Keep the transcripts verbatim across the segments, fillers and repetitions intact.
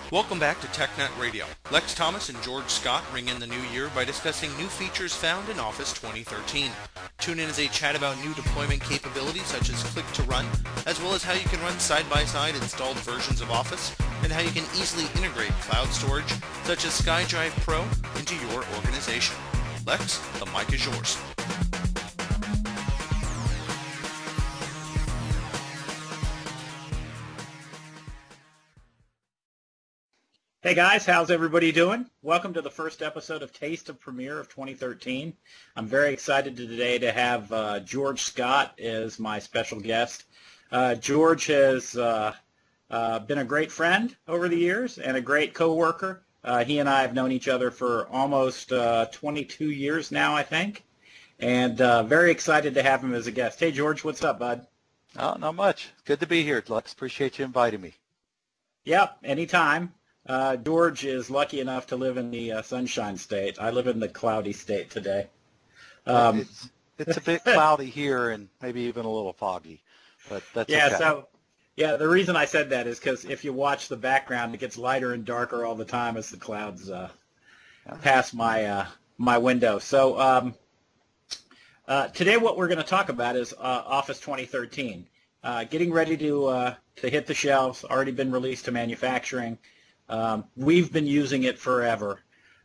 Welcome back to TechNet Radio. Lex Thomas and George Scott ring in the new year by discussing new features found in Office twenty thirteen. Tune in as they chat about new deployment capabilities such as Click to Run, as well as how you can run side-by-side installed versions of Office, and how you can easily integrate cloud storage such as SkyDrive Pro into your organization. Lex, the mic is yours. Hey guys, how's everybody doing? Welcome to the first episode of Taste of Premiere of twenty thirteen. I'm very excited today to have uh, George Scott as my special guest. Uh, George has uh, uh, been a great friend over the years and a great coworker. Uh, he and I have known each other for almost uh, twenty-two years now, I think, and uh, very excited to have him as a guest. Hey George, what's up, bud? Oh, not much. Good to be here, Lex. Appreciate you inviting me. Yep, anytime. Uh, George is lucky enough to live in the uh, Sunshine State. I live in the cloudy state today. Um, it's, it's a bit cloudy here and maybe even a little foggy, but that's yeah. okay. So, yeah, the reason I said that is because if you watch the background, it gets lighter and darker all the time as the clouds uh, pass my uh, my window. So um, uh, today, what we're going to talk about is uh, Office twenty thirteen, uh, getting ready to uh, to hit the shelves. Already been released to manufacturing. Um, we've been using it forever,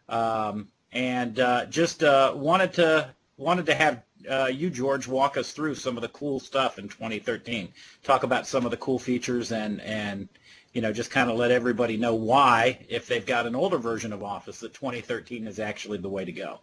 um, and uh, just uh, wanted to wanted to have uh, you, George, walk us through some of the cool stuff in twenty thirteen. Talk about some of the cool features, and and you know just kind of let everybody know why, if they've got an older version of Office, that twenty thirteen is actually the way to go.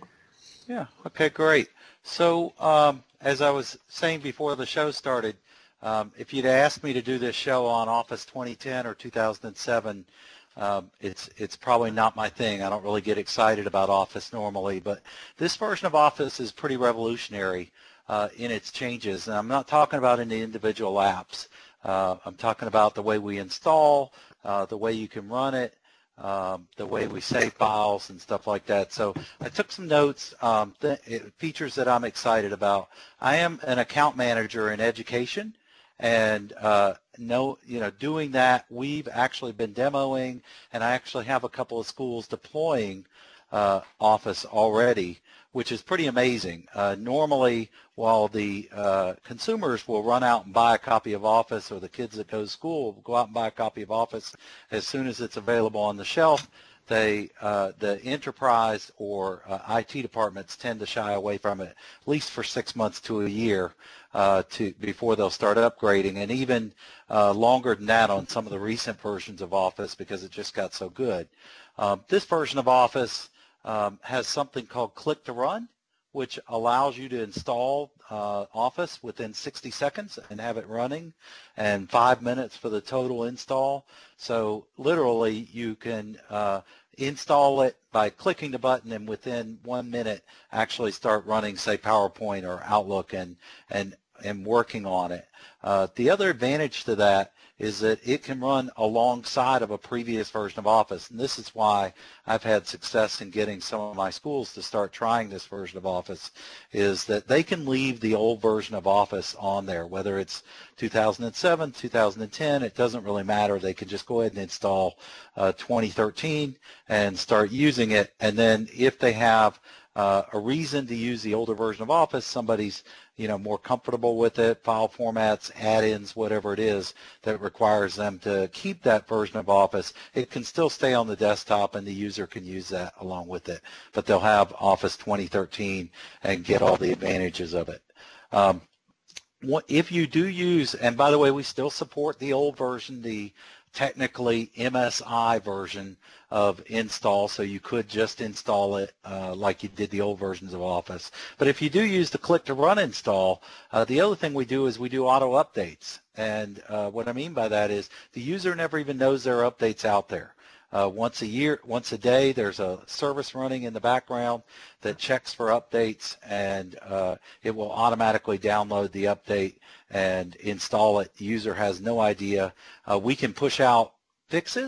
Yeah. Okay. Great. So um, as I was saying before the show started, um, if you'd asked me to do this show on Office twenty ten or two thousand seven. Um, it's it's probably not my thing. I don't really get excited about Office normally, but this version of Office is pretty revolutionary uh, in its changes. And I'm not talking about in the individual apps. Uh, I'm talking about the way we install, uh, the way you can run it, um, the way we save files and stuff like that. So I took some notes, um, th features that I'm excited about. I am an account manager in education. And uh, no, you know, doing that, we've actually been demoing, and I actually have a couple of schools deploying uh, Office already, which is pretty amazing. Uh, normally, while the uh, consumers will run out and buy a copy of Office, or the kids that go to school will go out and buy a copy of Office as soon as it's available on the shelf, they, uh, the enterprise or uh, I T departments tend to shy away from it, at least for six months to a year. Uh, to before they'll start upgrading, and even uh, longer than that on some of the recent versions of Office because it just got so good. Um, this version of Office um, has something called Click to Run, which allows you to install uh, Office within sixty seconds and have it running, and five minutes for the total install. So literally you can uh, install it by clicking the button, and within one minute actually start running, say, PowerPoint or Outlook and and and working on it. Uh, the other advantage to that is that it can run alongside of a previous version of Office, and this is why I've had success in getting some of my schools to start trying this version of Office, is that they can leave the old version of Office on there, whether it's two thousand seven, two thousand ten, it doesn't really matter. They can just go ahead and install uh, twenty thirteen and start using it, and then if they have uh, a reason to use the older version of Office, somebody's you know, more comfortable with it, file formats, add-ins, whatever it is that requires them to keep that version of Office, it can still stay on the desktop and the user can use that along with it. But they'll have Office twenty thirteen and get all the advantages of it. Um, if you do use, and by the way, we still support the old version, the technically M S I version of install, so you could just install it uh, like you did the old versions of Office. But if you do use the Click to Run install, uh, the other thing we do is we do auto updates. And uh, what I mean by that is the user never even knows there are updates out there. Uh, once a year, once a day, there's a service running in the background that checks for updates, and uh, it will automatically download the update and install it. The user has no idea. Uh, we can push out fixes,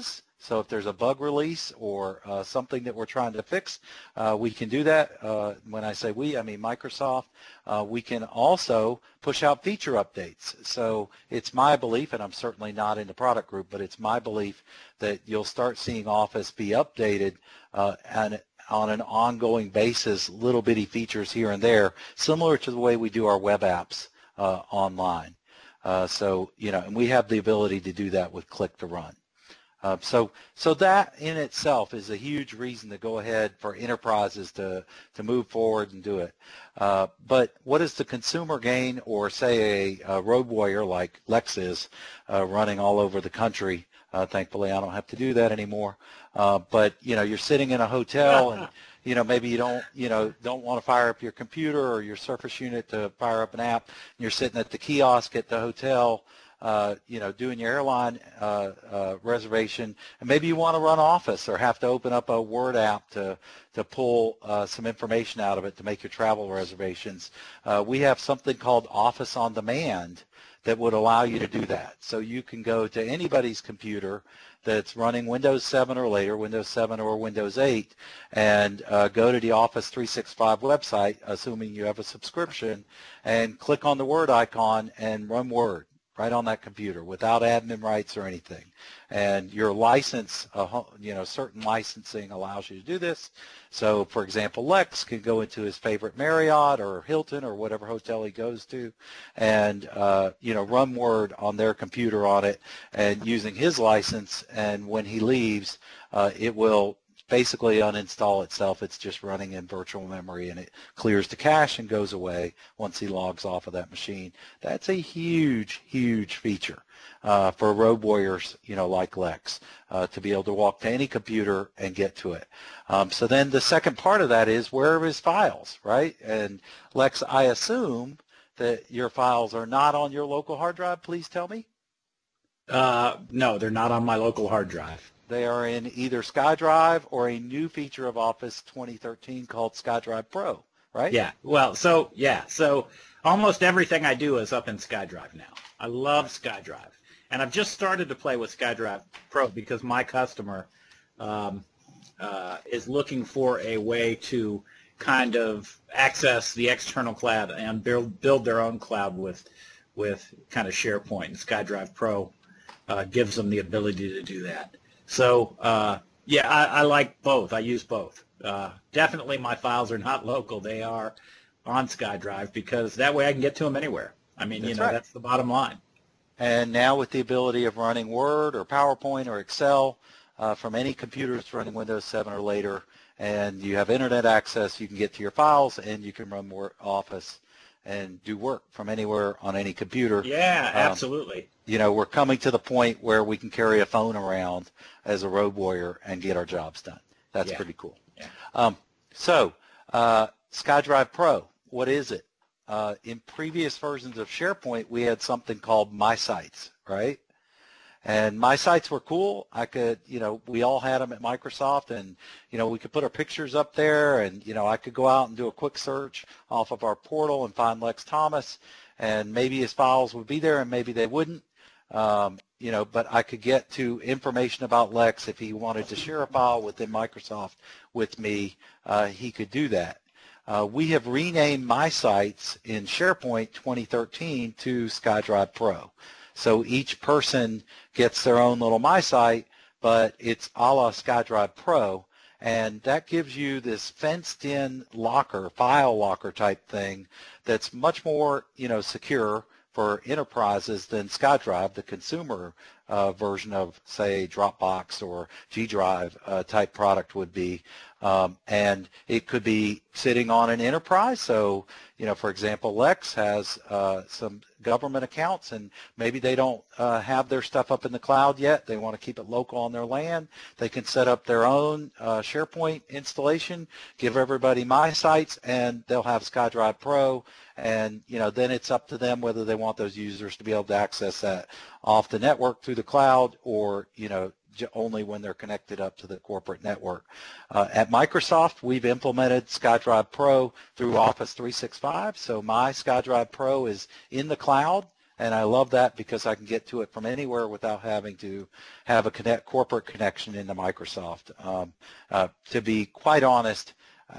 So if there's a bug release or uh, something that we're trying to fix, uh, we can do that. Uh, when I say we, I mean Microsoft. Uh, we can also push out feature updates. So it's my belief, and I'm certainly not in the product group, but it's my belief that you'll start seeing Office be updated uh, and on an ongoing basis, little bitty features here and there, similar to the way we do our web apps uh, online. Uh, so, you know, and we have the ability to do that with Click to Run. Uh, so, so that in itself is a huge reason to go ahead for enterprises to, to move forward and do it. Uh, but what does the consumer gain, or say a, a road warrior like Lex is uh, running all over the country? Uh, thankfully, I don't have to do that anymore. Uh, but you know, you're sitting in a hotel, and you know, maybe you don't, you know, don't want to fire up your computer or your Surface unit to fire up an app. And you're sitting at the kiosk at the hotel. Uh, you know, doing your airline uh, uh, reservation, and maybe you want to run Office or have to open up a Word app to to pull uh, some information out of it to make your travel reservations. Uh, we have something called Office on Demand that would allow you to do that. So you can go to anybody's computer that's running Windows seven or later, Windows seven or Windows eight, and uh, go to the Office three sixty-five website, assuming you have a subscription, and click on the Word icon and run Word right on that computer without admin rights or anything. And your license, uh, you know, certain licensing allows you to do this. So, for example, Lex can go into his favorite Marriott or Hilton or whatever hotel he goes to and, uh, you know, run Word on their computer on it and using his license. And when he leaves, uh, it will basically uninstall itself. It's just running in virtual memory, and it clears the cache and goes away once he logs off of that machine. That's a huge, huge feature uh, for road warriors, you know, like Lex, uh, to be able to walk to any computer and get to it. Um, so then the second part of that is, where are his files, right? And Lex, I assume that your files are not on your local hard drive. Please tell me. Uh, no, they're not on my local hard drive. They are in either SkyDrive or a new feature of Office twenty thirteen called SkyDrive Pro, right? Yeah. Well, so yeah, so almost everything I do is up in SkyDrive now. I love SkyDrive, and I've just started to play with SkyDrive Pro because my customer um, uh, is looking for a way to kind of access the external cloud and build build their own cloud with with kind of SharePoint, and SkyDrive Pro uh, gives them the ability to do that. So, uh, yeah, I, I like both. I use both. Uh, definitely my files are not local. They are on SkyDrive because that way I can get to them anywhere. I mean, that's you know, right. That's the bottom line. And now with the ability of running Word or PowerPoint or Excel uh, from any computers running Windows seven or later, and you have Internet access, you can get to your files and you can run more Office and do work from anywhere on any computer. Yeah, um, absolutely. You know, we're coming to the point where we can carry a phone around as a road warrior and get our jobs done. That's yeah. pretty cool. Yeah. Um, so, uh, SkyDrive Pro, what is it? Uh, in previous versions of SharePoint, we had something called My Sites, right? And My Sites were cool. I could, you know, we all had them at Microsoft, and, you know, we could put our pictures up there, and, you know, I could go out and do a quick search off of our portal and find Lex Thomas, and maybe his files would be there and maybe they wouldn't. Um, you know, but I could get to information about Lex. If he wanted to share a file within Microsoft with me, uh, he could do that. Uh, we have renamed My Sites in SharePoint twenty thirteen to SkyDrive Pro. So each person gets their own little My Site, but it's a la SkyDrive Pro, and that gives you this fenced-in locker, file locker type thing that's much more, you know, secure for enterprises than SkyDrive, the consumer uh, version of, say, Dropbox or G Drive uh, type product would be. Um, and it could be sitting on an enterprise. So, you know, for example, Lex has uh, some government accounts, and maybe they don't uh, have their stuff up in the cloud yet. They want to keep it local on their LAN. They can set up their own uh, SharePoint installation, give everybody My Sites, and they'll have SkyDrive Pro. And, you know, then it's up to them whether they want those users to be able to access that off the network through the cloud or, you know, only when they're connected up to the corporate network. Uh, at Microsoft, we've implemented SkyDrive Pro through Office three sixty-five. So my SkyDrive Pro is in the cloud. And I love that because I can get to it from anywhere without having to have a connect, corporate connection into Microsoft. Um, uh, to be quite honest,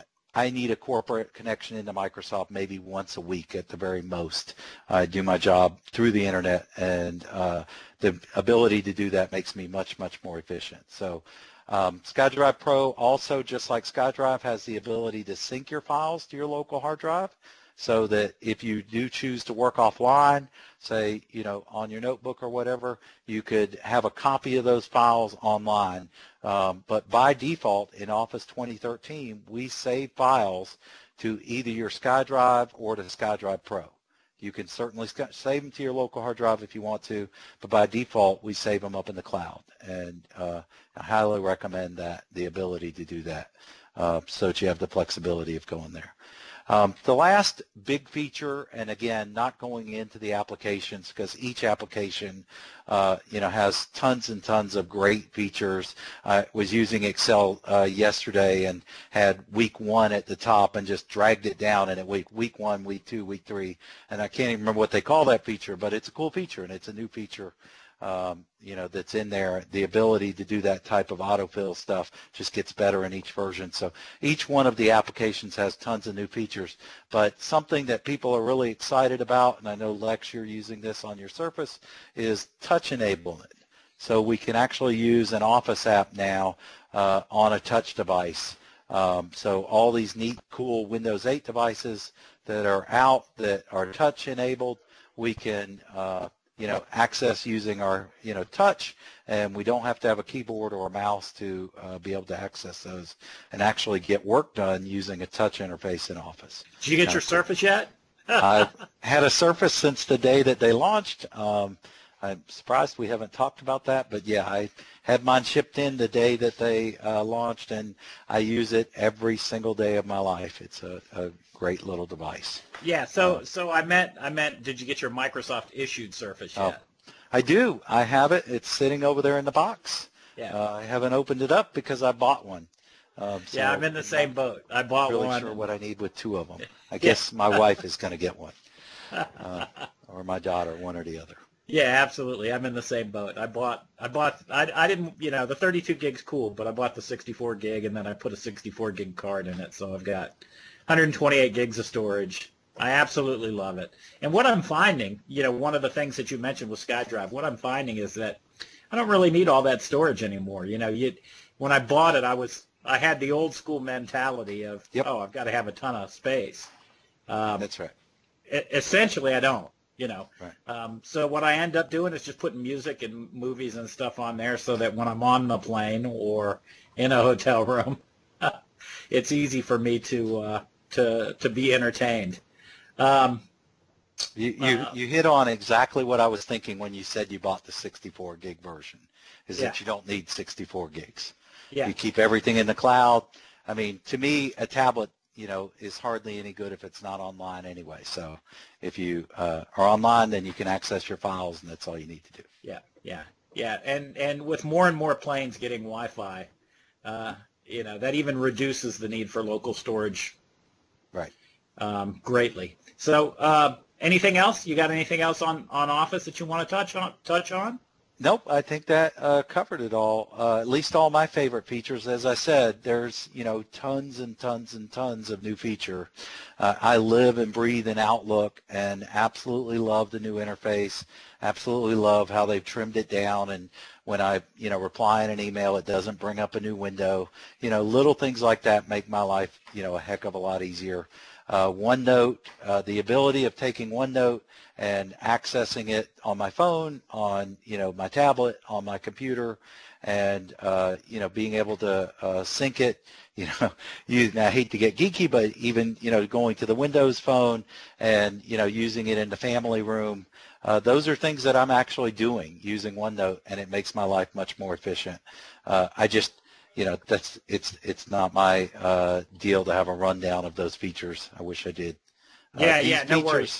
I need a corporate connection into Microsoft maybe once a week at the very most. I do my job through the internet, and uh, the ability to do that makes me much, much more efficient. So um, SkyDrive Pro also, just like SkyDrive, has the ability to sync your files to your local hard drive, so that if you do choose to work offline, say, you know, on your notebook or whatever, you could have a copy of those files online. Um, but by default, in Office twenty thirteen, we save files to either your SkyDrive or to SkyDrive Pro. You can certainly save them to your local hard drive if you want to, but by default, we save them up in the cloud. And uh, I highly recommend that, the ability to do that, uh, so that you have the flexibility of going there. Um, the last big feature, and again, not going into the applications because each application, uh, you know, has tons and tons of great features. I was using Excel uh, yesterday and had week one at the top and just dragged it down, and at week week one, week two, week three, and I can't even remember what they call that feature, but it's a cool feature and it's a new feature. Um, you know, that's in there. The ability to do that type of autofill stuff just gets better in each version. So each one of the applications has tons of new features, but something that people are really excited about, and I know Lex, you're using this on your Surface, is touch enablement. So we can actually use an Office app now uh, on a touch device. Um, so all these neat, cool Windows eight devices that are out that are touch enabled, we can uh, you know, access using our, you know, touch, and we don't have to have a keyboard or a mouse to uh, be able to access those and actually get work done using a touch interface in Office. Did you get Now, your Surface yet? I've had a Surface since the day that they launched. Um, I'm surprised we haven't talked about that, but yeah, I had mine shipped in the day that they uh, launched, and I use it every single day of my life. It's a, a great little device. Yeah, so Uh, so I meant I meant did you get your Microsoft issued Surface yet? Oh, I do. I have it. It's sitting over there in the box. Yeah. Uh, I haven't opened it up because I bought one. Um, so Yeah, I'm in the same boat. I bought I'm not really one. sure what I need with two of them. I Yeah. guess my wife is going to get one, uh, or my daughter, one or the other. Yeah, absolutely. I'm in the same boat. I bought, I bought, I, I didn't, you know, the thirty-two gig's cool, but I bought the sixty-four gig and then I put a sixty-four gig card in it. So I've got one hundred twenty-eight gigs of storage. I absolutely love it. And what I'm finding, you know, one of the things that you mentioned with SkyDrive, what I'm finding is that I don't really need all that storage anymore. You know, you, when I bought it, I was, I had the old school mentality of, Yep. oh, I've got to have a ton of space. Um, That's right. e- essentially, I don't. You know, Right. um, so what I end up doing is just putting music and movies and stuff on there so that when I'm on the plane or in a hotel room, it's easy for me to uh, to to be entertained. Um, You, you, uh, you hit on exactly what I was thinking when you said you bought the sixty-four gig version, is Yeah. that you don't need sixty-four gigs. yeah, You keep everything in the cloud. I mean, to me, a tablet, you know, is hardly any good if it's not online anyway. So if you uh, are online, then you can access your files, and that's all you need to do. yeah, yeah, yeah. And and with more and more planes getting Wi-Fi, uh, you know, that even reduces the need for local storage Right. um, greatly. So, uh, anything else? You got anything else on, on Office that you want to touch on? Touch on? Nope, I think that uh, covered it all, uh, at least all my favorite features. As I said, there's, you know, tons and tons and tons of new feature. Uh, I live and breathe in Outlook and absolutely love the new interface, absolutely love how they've trimmed it down, and when I, you know, reply in an email, it doesn't bring up a new window. You know, little things like that make my life, you know, a heck of a lot easier. Uh, OneNote, uh, the ability of taking OneNote and accessing it on my phone, on, you know, my tablet, on my computer, and, uh, you know, being able to uh, sync it. You know, you, I hate to get geeky, but even, you know, going to the Windows phone and, you know, using it in the family room, uh, those are things that I'm actually doing using OneNote, and it makes my life much more efficient. Uh, I just, you know, that's it's it's not my uh, deal to have a rundown of those features. I wish I did. Uh, Yeah, these yeah, no features, worries.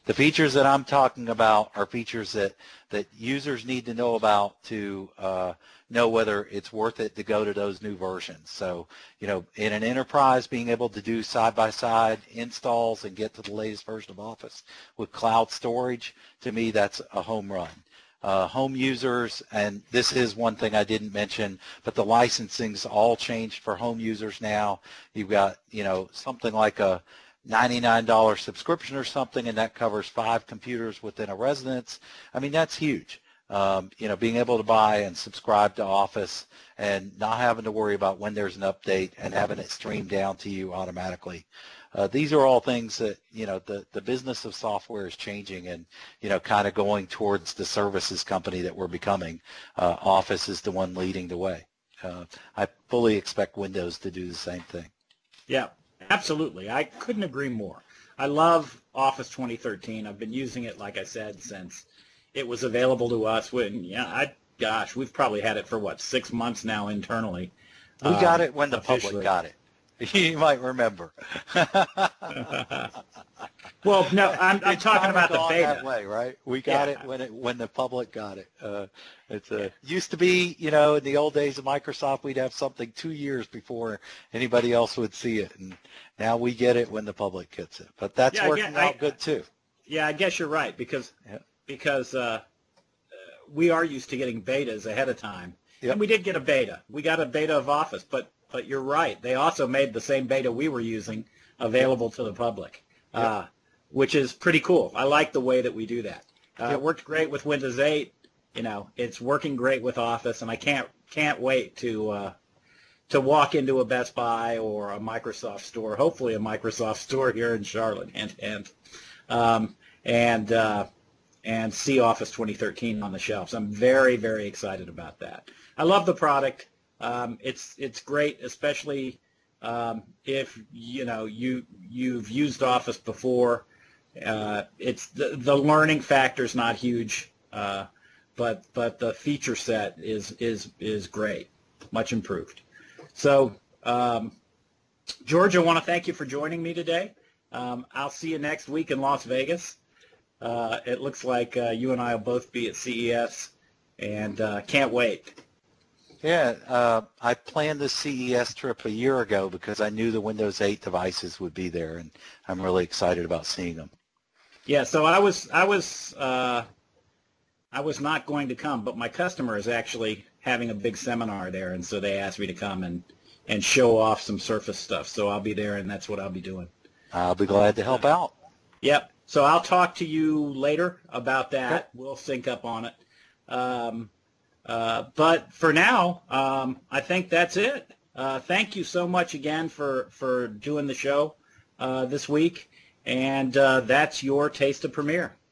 The features that I'm talking about are features that, that users need to know about to uh, know whether it's worth it to go to those new versions. So, you know, in an enterprise, being able to do side-by-side installs and get to the latest version of Office with cloud storage, to me, that's a home run. Uh, home users, and this is one thing I didn't mention, but the licensing's all changed for home users now. You've got, you know, something like a ninety-nine dollar subscription or something, and that covers five computers within a residence. I mean, that's huge. Um, you know, being able to buy and subscribe to Office and not having to worry about when there's an update and having it streamed down to you automatically. Uh, these are all things that, you know, the, the business of software is changing and, you know, kind of going towards the services company that we're becoming. Uh, Office is the one leading the way. Uh, I fully expect Windows to do the same thing. Yeah, absolutely. I couldn't agree more. I love Office twenty thirteen. I've been using it, like I said, since it was available to us. When, yeah, I, gosh, we've probably had it for, what, six months now internally. We got um, it when the officially. public got it. You might remember. Well, no, I'm, I'm It's talking kinda about the gone beta. that way, right? We got Yeah. it when it when the public got it. Uh, it's a used to be, you know, in the old days of Microsoft, we'd have something two years before anybody else would see it, and now we get it when the public gets it. But that's Yeah, I working get- I- out good too. Yeah, I guess you're right because Yeah. because uh, we are used to getting betas ahead of time, Yep. and we did get a beta. We got a beta of Office, but but you're right. They also made the same beta we were using available to the public, Yep. uh, which is pretty cool. I like the way that we do that. Uh, Yep. It worked great with Windows eight. You know, it's working great with Office, and I can't can't wait to uh, to walk into a Best Buy or a Microsoft store, hopefully a Microsoft store here in Charlotte, and and um, and uh, and see Office twenty thirteen on the shelves. I'm very very excited about that. I love the product. Um, it's it's great, especially um, if you know you you've used Office before. Uh, it's the the learning factor is not huge, uh, but but the feature set is is is great, much improved. So, um, George, I want to thank you for joining me today. Um, I'll see you next week in Las Vegas. Uh, it looks like uh, you and I will both be at C E S, and uh, can't wait. Yeah, uh, I planned the C E S trip a year ago because I knew the Windows eight devices would be there, and I'm really excited about seeing them. Yeah, so I was I was uh, I was not going to come, but my customer is actually having a big seminar there, and so they asked me to come and and show off some Surface stuff. So I'll be there, and that's what I'll be doing. I'll be glad to help out. Yep. So I'll talk to you later about that. We'll sync up on it. Um, uh, but for now, um, I think that's it. Uh, thank you so much again for, for doing the show uh, this week. And uh, that's your Taste of Premiere.